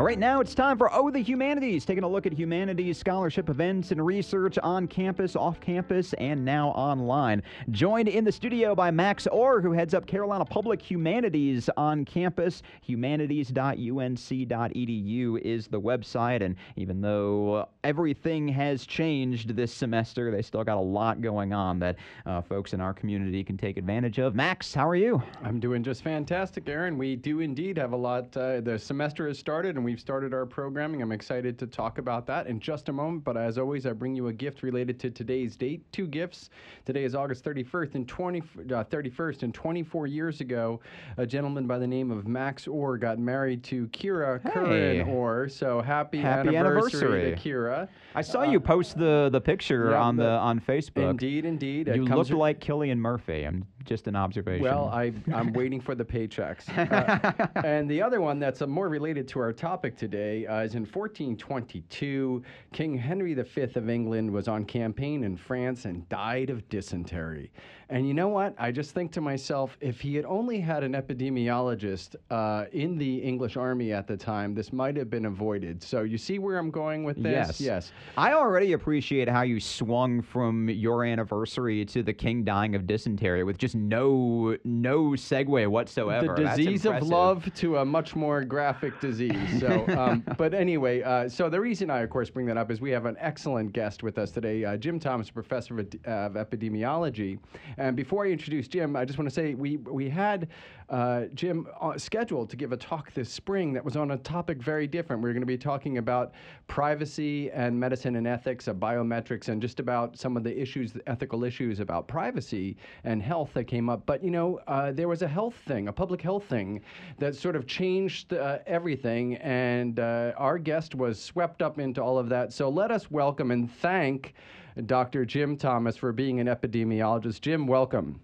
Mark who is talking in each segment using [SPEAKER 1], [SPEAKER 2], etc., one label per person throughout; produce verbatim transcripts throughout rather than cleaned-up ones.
[SPEAKER 1] right now it's time for Oh the Humanities, taking a look at humanities scholarship events and research on campus, off campus, and now online. Joined in the studio by Max Orr, who heads up Carolina Public Humanities on campus. humanities dot u n c dot e d u is the website, and even though everything has changed this semester, they still got a lot going on that uh, folks in our community can take advantage of. Max, how are you?
[SPEAKER 2] I'm doing just fantastic, Aaron. We do indeed have a lot. Uh, the semester has started, and we've started our programming. I'm excited to talk about that in just a moment. But as always, I bring you a gift related to today's date. Two gifts. Today is August thirty-first, and twenty, uh, thirty-first, and twenty-four years ago, a gentleman by the name of Max Orr got married to Kira
[SPEAKER 1] Hey.
[SPEAKER 2] Curran Orr. So happy,
[SPEAKER 1] Happy
[SPEAKER 2] anniversary,
[SPEAKER 1] anniversary.
[SPEAKER 2] to Kira.
[SPEAKER 1] I saw
[SPEAKER 2] Uh,
[SPEAKER 1] you post the, the picture
[SPEAKER 2] yeah,
[SPEAKER 1] on the,
[SPEAKER 2] the-
[SPEAKER 1] on Facebook.
[SPEAKER 2] Indeed, indeed. It
[SPEAKER 1] You
[SPEAKER 2] comes
[SPEAKER 1] looked
[SPEAKER 2] r-
[SPEAKER 1] like Killian Murphy. I'm just an observation.
[SPEAKER 2] Well, I, I'm waiting for the paychecks. Uh, and the other one that's uh, more related to our topic today uh, is in fourteen twenty-two, King Henry the Fifth of England was on campaign in France and died of dysentery. And you know what? I just think to myself, if he had only had an epidemiologist uh, in the English army at the time, this might have been avoided. So you see where I'm going with
[SPEAKER 1] Yes.
[SPEAKER 2] this? Yes.
[SPEAKER 1] I already appreciate how you swung from your anniversary to the king dying of dysentery with just no no segue whatsoever.
[SPEAKER 2] The
[SPEAKER 1] That's
[SPEAKER 2] disease of
[SPEAKER 1] impressive.
[SPEAKER 2] love to a much more graphic disease. So, um, but anyway, uh, so the reason I, of course, bring that up is we have an excellent guest with us today, uh, Jim Thomas, professor of, of epidemiology. And before I introduce Jim, I just want to say we we had uh, Jim uh, scheduled to give a talk this spring that was on a topic very different. We are going to be talking about privacy and medicine and ethics of biometrics and just about some of the issues, the ethical issues about privacy and health that came up. But, you know, uh, there was a health thing, a public health thing that sort of changed uh, everything. And uh, our guest was swept up into all of that. So let us welcome and thank Doctor Jim Thomas for being an epidemiologist. Jim, welcome.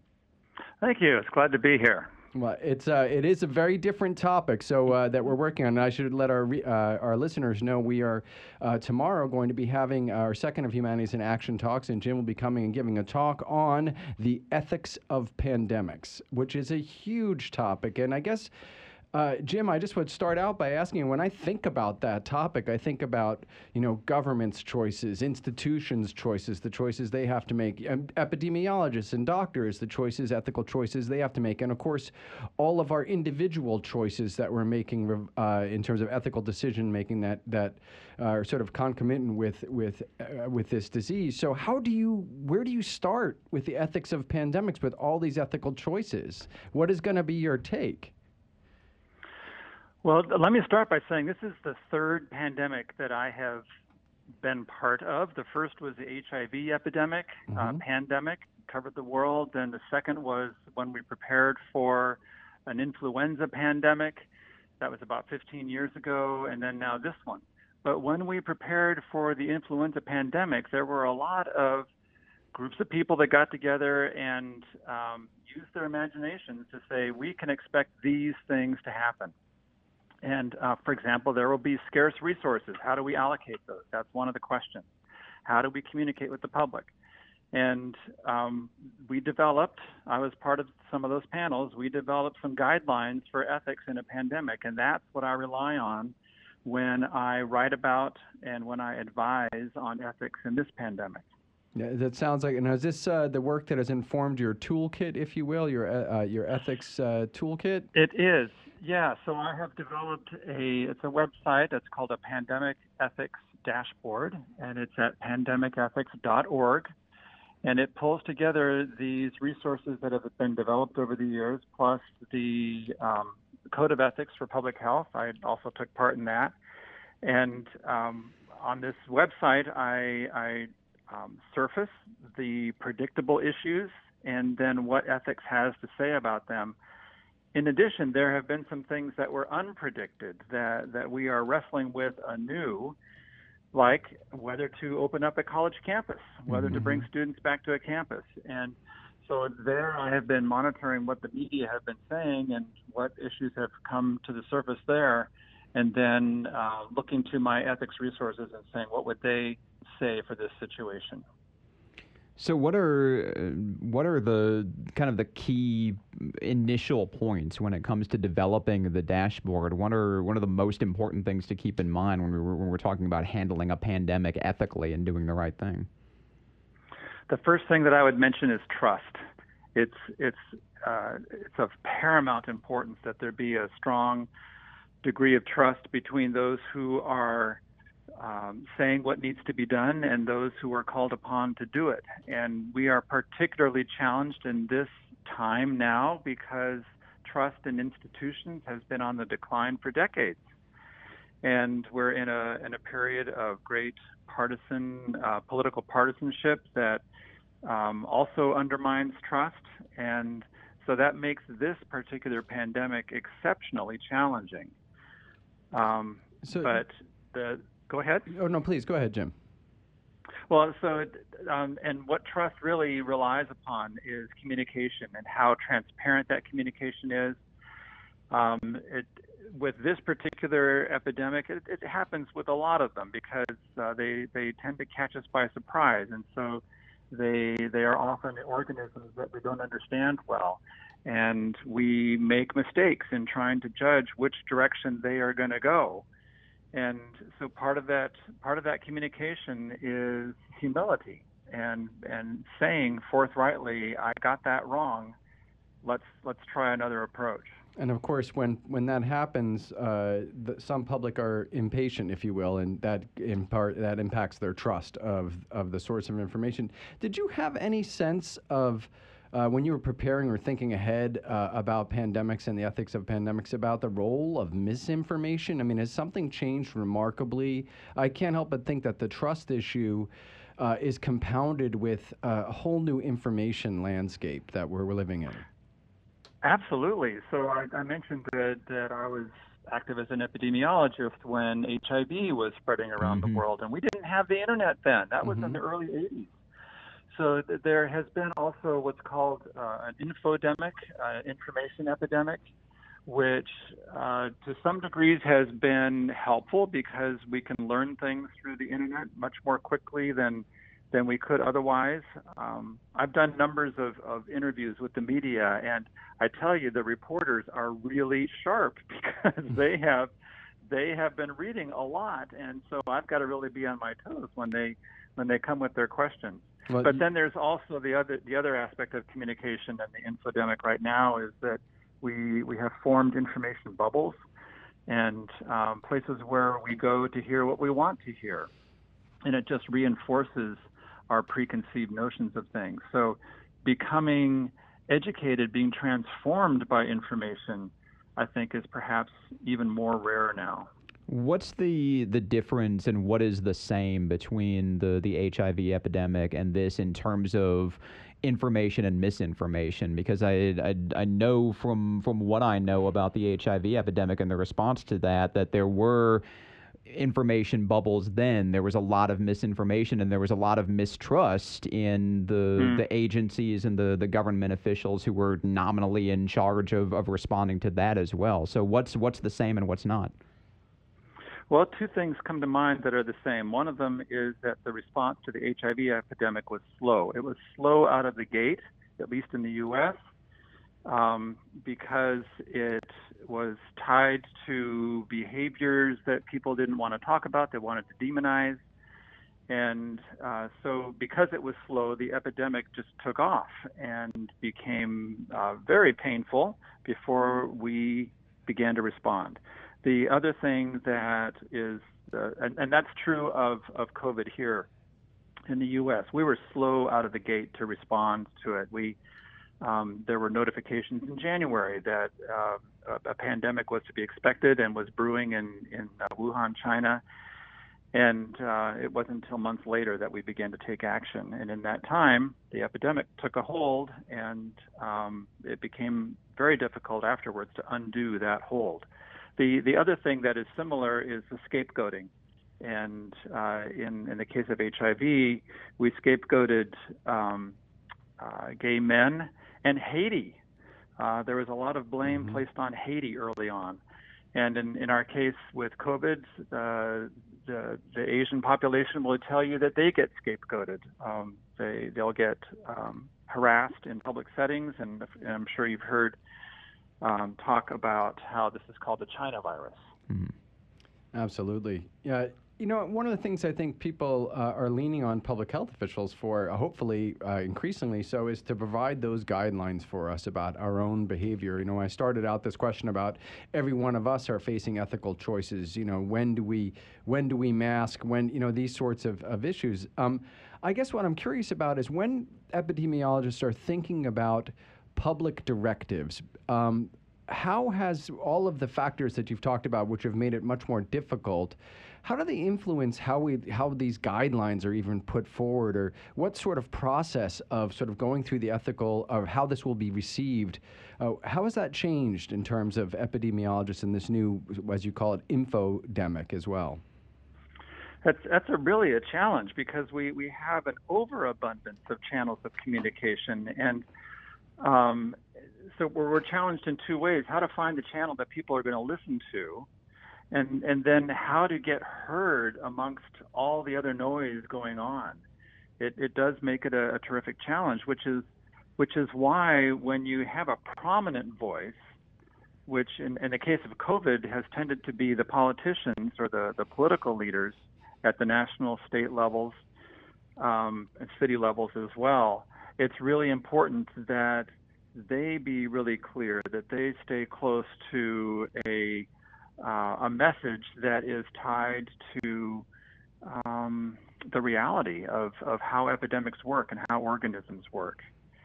[SPEAKER 3] Thank you. It's glad to be here.
[SPEAKER 2] Well, it's uh, it is a very different topic, so uh, that we're working on. And I should let our re- uh, our listeners know we are uh, tomorrow going to be having our second of Humanities in Action talks, and Jim will be coming and giving a talk on the ethics of pandemics, which is a huge topic. And I guess, uh, Jim, I just would start out by asking, when I think about that topic, I think about, you know, government's choices, institutions' choices, the choices they have to make, um, epidemiologists and doctors, the choices, ethical choices they have to make, and of course, all of our individual choices that we're making uh, in terms of ethical decision making that that are sort of concomitant with with uh, with this disease. So, how do you, where do you start with the ethics of pandemics with all these ethical choices? What is going to be your take?
[SPEAKER 3] Well, let me start by saying this is the third pandemic that I have been part of. The first was the H I V epidemic,
[SPEAKER 2] Mm-hmm.
[SPEAKER 3] uh, pandemic, covered the world. Then the second was when we prepared for an influenza pandemic. That was about fifteen years ago. And then now this one. But when we prepared for the influenza pandemic, there were a lot of groups of people that got together and um, used their imaginations to say, we can expect these things to happen. And, uh, for example, there will be scarce resources. How do we allocate those? That's one of the questions. How do we communicate with the public? And um, we developed, I was part of some of those panels, we developed some guidelines for ethics in a pandemic, and that's what I rely on when I write about and when I advise on ethics in this pandemic.
[SPEAKER 2] Yeah, that sounds like, and is this uh, the work that has informed your toolkit, if you will, your uh, your ethics uh, toolkit?
[SPEAKER 3] It is, yeah. So I have developed a, it's a website. It's called a Pandemic Ethics Dashboard, and it's at pandemic ethics dot org. And it pulls together these resources that have been developed over the years, plus the um, Code of Ethics for Public Health. I also took part in that. And um, on this website, I, I um, surface the predictable issues and then what ethics has to say about them. In addition, there have been some things that were unpredicted that, that we are wrestling with anew, like whether to open up a college campus, whether
[SPEAKER 2] Mm-hmm.
[SPEAKER 3] to bring students back to a campus. And so there I have been monitoring what the media have been saying and what issues have come to the surface there, and then uh, looking to my ethics resources and saying what would they say for this situation.
[SPEAKER 1] So what are uh, what are the kind of the key initial points when it comes to developing the dashboard? What are one of the most important things to keep in mind when, we were, when we're talking about handling a pandemic ethically and doing the right thing?
[SPEAKER 3] The first thing that I would mention is trust. It's it's uh, it's of paramount importance that there be a strong degree of trust between those who are um, saying what needs to be done and those who are called upon to do it. And we are particularly challenged in this time now because trust in institutions has been on the decline for decades. And we're in a in a period of great partisan uh, political partisanship that um, also undermines trust, and so that makes this particular pandemic exceptionally challenging. Um,
[SPEAKER 2] So,
[SPEAKER 3] but the go ahead.
[SPEAKER 2] oh no, please go ahead, Jim.
[SPEAKER 3] Well, so um, and what trust really relies upon is communication and how transparent that communication is. Um, it, with this particular epidemic, it, it happens with a lot of them because uh, they they tend to catch us by surprise, and so they they are often organisms that we don't understand well, and we make mistakes in trying to judge which direction they are going to go. And so part of that part of that communication is humility and and saying forthrightly, I got that wrong. Let's let's try another approach.
[SPEAKER 2] And of course, when, when that happens, uh, the, some public are impatient, if you will, and that in part that impacts their trust of of the source of information. Did you have any sense of uh, when you were preparing or thinking ahead uh, about pandemics and the ethics of pandemics, about the role of misinformation? I mean, has something changed remarkably? I can't help but think that the trust issue uh, is compounded with uh, a whole new information landscape that we're, we're living in.
[SPEAKER 3] Absolutely. So I, I mentioned that, that I was active as an epidemiologist when H I V was spreading around
[SPEAKER 1] Mm-hmm.
[SPEAKER 3] the world, and we didn't have the internet then. That was
[SPEAKER 2] Mm-hmm.
[SPEAKER 3] in the early eighties. So th- there has been also what's called uh, an infodemic, uh, information epidemic, which uh, to some degrees has been helpful because we can learn things through the internet much more quickly than than we could otherwise. Um, I've done numbers of, of interviews with the media, and I tell you, the reporters are really sharp because they have they have been reading a lot, and so I've got to really be on my toes when they when they come with their questions.
[SPEAKER 2] Well,
[SPEAKER 3] But then there's also the other the other aspect of communication and the infodemic right now is that we we have formed information bubbles and um, places where we go to hear what we want to hear, and it just reinforces our preconceived notions of things. So becoming educated, being transformed by information, I think is perhaps even more rare now.
[SPEAKER 1] What's the the difference and what is the same between the, the H I V epidemic and this in terms of information and misinformation? Because I, I, I know from, from what I know about the H I V epidemic and the response to that, that there were information bubbles then. There was a lot of misinformation and there was a lot of mistrust in the
[SPEAKER 3] Mm.
[SPEAKER 1] the agencies and the, the government officials who were nominally in charge of, of responding to that as well. So what's what's the same and what's not?
[SPEAKER 3] Well, two things come to mind that are the same. One of them is that the response to the H I V epidemic was slow. It was slow out of the gate, at least in the U S, um, because it was tied to behaviors that people didn't want to talk about, they wanted to demonize. And uh, so because it was slow, the epidemic just took off and became uh, very painful before we began to respond. The other thing that is, uh, and, and that's true of, of COVID here in the U S, we were slow out of the gate to respond to it. We Um, there were notifications in January that uh, a, a pandemic was to be expected and was brewing in, in uh, Wuhan, China. And uh, it wasn't until months later that we began to take action. And in that time, the epidemic took a hold, and um, it became very difficult afterwards to undo that hold. The, the other thing that is similar is the scapegoating. And uh, in, in the case of H I V, we scapegoated um, uh, gay men and Haiti. Uh, there was a lot of blame
[SPEAKER 2] Mm-hmm.
[SPEAKER 3] placed on Haiti early on. And in, in our case with COVID, uh, the, the Asian population will tell you that they get scapegoated. Um, They they'll get um, harassed in public settings, and, and I'm sure you've heard um, talk about how this is called the China virus.
[SPEAKER 1] Mm-hmm.
[SPEAKER 2] Absolutely. Yeah. You know, one of the things I think people uh, are leaning on public health officials for, uh, hopefully uh, increasingly so, is to provide those guidelines for us about our own behavior. You know, I started out this question about every one of us are facing ethical choices. You know, when do we when do we mask? When, you know, these sorts of, of issues. Um, I guess what I'm curious about is when epidemiologists are thinking about public directives, um, how has all of the factors that you've talked about, which have made it much more difficult, how do they influence how we how these guidelines are even put forward, or what sort of process of sort of going through the ethical of how this will be received? Uh, how has that changed in terms of epidemiologists in this new, as you call it, infodemic as well?
[SPEAKER 3] That's that's a really a challenge because we, we have an overabundance of channels of communication, and um, so we're, we're challenged in two ways: how to find the channel that people are going to listen to, and and then how to get heard amongst all the other noise going on. It it does make it a, a terrific challenge, which is which is why when you have a prominent voice, which in, in the case of COVID has tended to be the politicians or the, the political leaders at the national, state levels, um, and city levels as well, it's really important that they be really clear, that they stay close to a uh, a message that is tied to um, the reality of, of how epidemics work and how organisms work.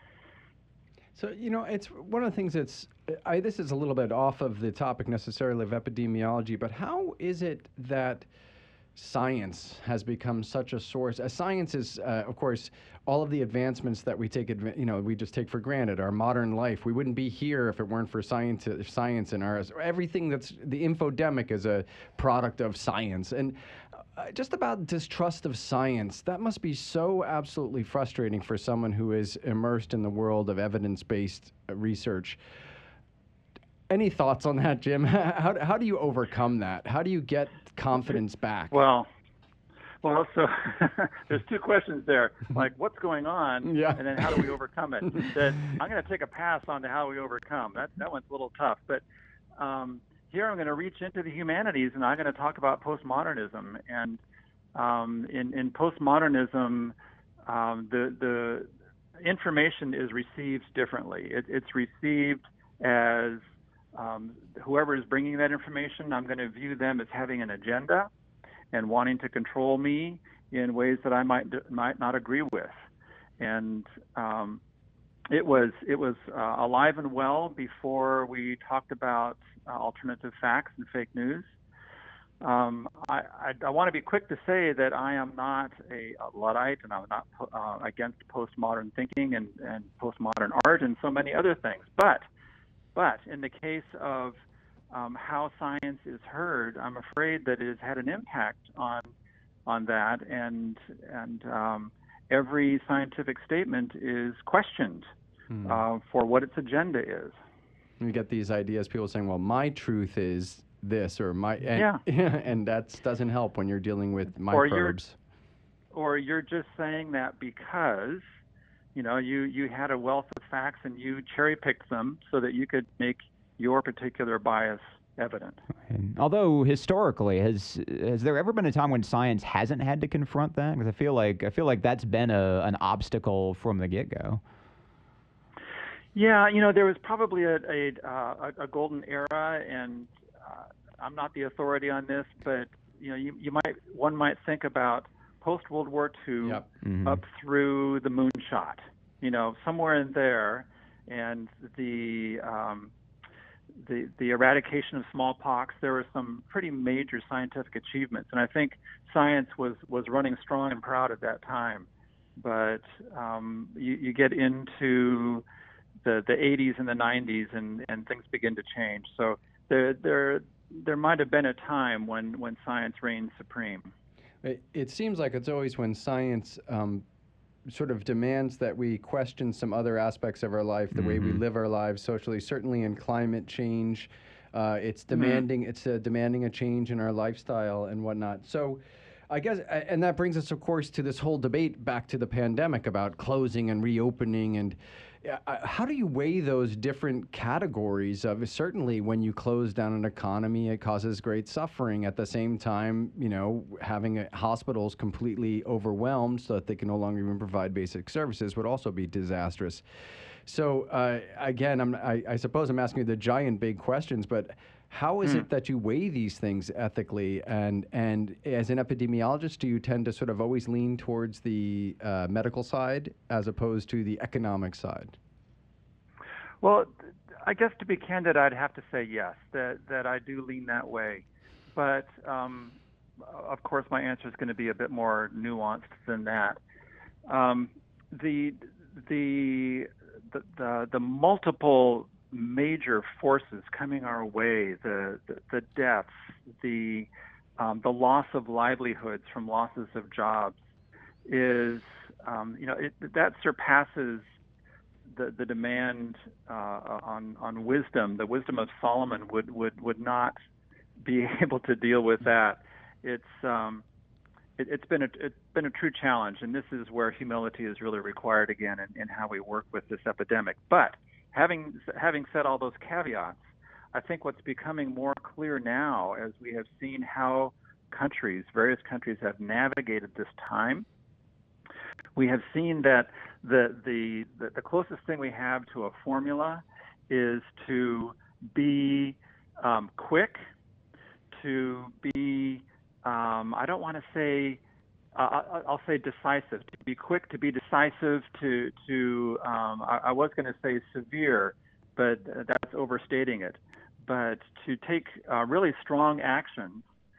[SPEAKER 2] So, you know, it's one of the things that's, I, this is a little bit off of the topic necessarily of epidemiology, but how is it that science has become such a source? Uh, science is, uh, of course, all of the advancements that we take, adva- you know, we just take for granted. Our modern life, we wouldn't be here if it weren't for science. Science and our everything that's the infodemic is a product of science. And uh, just about distrust of science, that must be so absolutely frustrating for someone who is immersed in the world of evidence-based uh, research. Any thoughts on that, Jim? How, how do you overcome that? How do you get confidence back?
[SPEAKER 3] Well, well, so there's two questions there. Like, what's going on,
[SPEAKER 2] yeah.
[SPEAKER 3] and then how do we overcome it? That I'm going to take a pass on to how we overcome. That that one's a little tough. But um, here I'm going to reach into the humanities, and I'm going to talk about postmodernism. And um, in, in postmodernism, um, the the information is received differently. It, it's received as Um, whoever is bringing that information, I'm going to view them as having an agenda and wanting to control me in ways that I might might not agree with. And um, it was it was uh, alive and well before we talked about uh, alternative facts and fake news. Um, I, I, I want to be quick to say that I am not a, a Luddite, and I'm not uh, against postmodern thinking and, and postmodern art and so many other things. But But in the case of um, how science is heard, I'm afraid that it has had an impact on on that, and and um, every scientific statement is questioned hmm. uh, for what its agenda is.
[SPEAKER 2] You get these ideas, people saying, "Well, my truth is this," or "my," and,
[SPEAKER 3] yeah,
[SPEAKER 2] and that doesn't help when you're dealing with microbes.
[SPEAKER 3] Or you're, or you're just saying that because you know, you, you had a wealth of facts and you cherry-picked them so that you could make your particular bias evident.
[SPEAKER 1] And although historically, has has there ever been a time when science hasn't had to confront that? Because I feel like I feel like that's been a an obstacle from the get-go.
[SPEAKER 3] Yeah, you know, there was probably a a, uh, a golden era, and uh, I'm not the authority on this, but you know, you, you might one might think about post-World War Two
[SPEAKER 2] yep.
[SPEAKER 1] mm-hmm.
[SPEAKER 3] up through the moonshot, you know, somewhere in there, and the um, the the eradication of smallpox. There were some pretty major scientific achievements, and I think science was, was running strong and proud at that time. But um, you, you get into the the eighties and the nineties, and, and things begin to change. So there there there might have been a time when, when science reigned supreme.
[SPEAKER 2] It, it seems like it's always when science um, sort of demands that we question some other aspects of our life, the mm-hmm. way we live our lives socially. Certainly in climate change, uh, it's demanding mm-hmm. it's uh, demanding a change in our lifestyle and whatnot. So, I guess, and that brings us, of course, to this whole debate back to the pandemic about closing and reopening. And uh, how do you weigh those different categories of, certainly when you close down an economy, it causes great suffering. At the same time, you know, having a, hospitals completely overwhelmed so that they can no longer even provide basic services would also be disastrous. So uh, again, I'm, I, I suppose I'm asking you the giant big questions, but how is mm. it that you weigh these things ethically? And and as an epidemiologist, do you tend to sort of always lean towards the uh, medical side as opposed to the economic side?
[SPEAKER 3] Well, I guess to be candid, I'd have to say yes, that, that I do lean that way. But um, of course, my answer is going to be a bit more nuanced than that. Um, the the the the, the multiple major forces coming our way, the the, the deaths, the um, the loss of livelihoods from losses of jobs, is um, you know it, that surpasses the the demand uh, on on wisdom. The wisdom of Solomon would would would not be able to deal with that. It's um, it, it's been a it's been a true challenge, and this is where humility is really required again in, in how we work with this epidemic. But Having having said all those caveats, I think what's becoming more clear now, as we have seen how countries, various countries, have navigated this time, we have seen that the the the, the closest thing we have to a formula is to be um, quick, to be um, I don't want to say. Uh, I'll say decisive, to be quick, to be decisive, to, to um, I, I was going to say severe, but that's overstating it, but to take uh, really strong action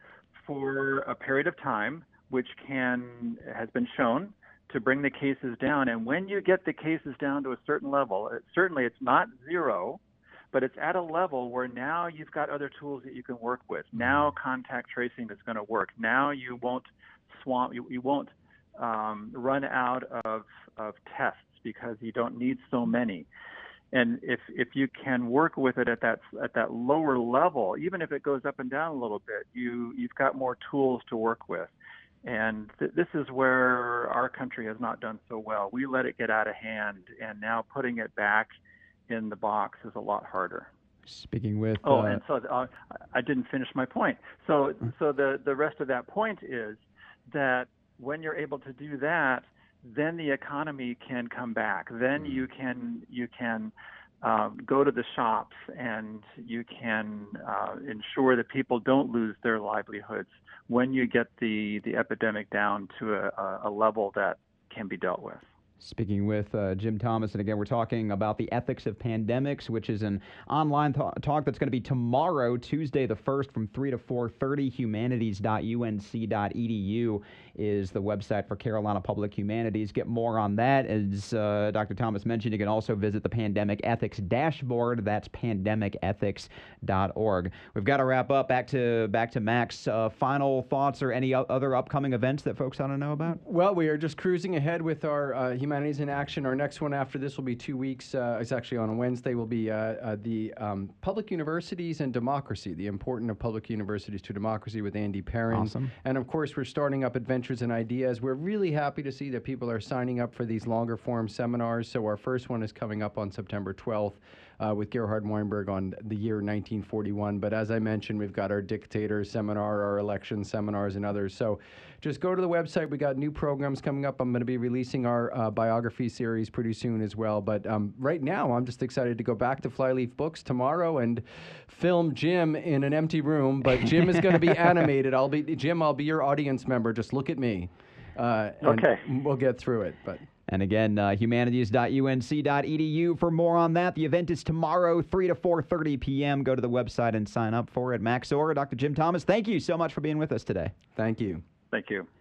[SPEAKER 3] for a period of time, which can, has been shown to bring the cases down. And when you get the cases down to a certain level, it, certainly it's not zero, but it's at a level where now you've got other tools that you can work with. Now contact tracing is going to work. Now you won't swamp, you, you won't um, run out of, of tests because you don't need so many. And if if you can work with it at that at that lower level, even if it goes up and down a little bit, you you've got more tools to work with. And th- this is where our country has not done so well. We let it get out of hand, and now putting it back in the box is a lot harder.
[SPEAKER 1] Speaking with
[SPEAKER 3] oh,
[SPEAKER 1] uh,
[SPEAKER 3] and so uh, I didn't finish my point. So so the the rest of that point is that when you're able to do that, then the economy can come back. Then you can you can um, go to the shops, and you can uh, ensure that people don't lose their livelihoods when you get the, the epidemic down to a, a level that can be dealt with.
[SPEAKER 1] Speaking with uh, Jim Thomas, and again, we're talking about the ethics of pandemics, which is an online th- talk that's going to be tomorrow, Tuesday the first, from three to four thirty. humanities dot u n c dot e d u is the website for Carolina Public Humanities. Get more on that. As uh, Doctor Thomas mentioned, you can also visit the Pandemic Ethics Dashboard. That's pandemic ethics dot org. We've got to wrap up. Back to back to Max. Uh, final thoughts or any o- other upcoming events that folks ought to know about?
[SPEAKER 2] Well, we are just cruising ahead with our uh, Humanities in Action. Our next one after this will be two weeks. Uh, it's actually on a Wednesday. Will be uh, uh, the um, Public Universities and Democracy, the importance of public universities to democracy with Andy Perrin.
[SPEAKER 1] Awesome.
[SPEAKER 2] And of course, we're starting up Adventures and Ideas. We're really happy to see that people are signing up for these longer form seminars. So our first one is coming up on September twelfth. Uh, with Gerhard Weinberg on the year nineteen forty-one. But as I mentioned, we've got our dictator seminar, our election seminars, and others. So just go to the website. We got new programs coming up. I'm going to be releasing our uh, biography series pretty soon as well. But um, right now, I'm just excited to go back to Flyleaf Books tomorrow and film Jim in an empty room. But Jim is going to be animated. I'll be Jim. I'll be your audience member. Just look at me. Uh, and
[SPEAKER 3] okay.
[SPEAKER 2] We'll get through it. But.
[SPEAKER 1] And again, uh, humanities dot u n c dot e d u for more on that. The event is tomorrow, three to four thirty p.m. Go to the website and sign up for it. Max Orr, Doctor Jim Thomas, thank you so much for being with us today.
[SPEAKER 2] Thank you.
[SPEAKER 3] Thank you.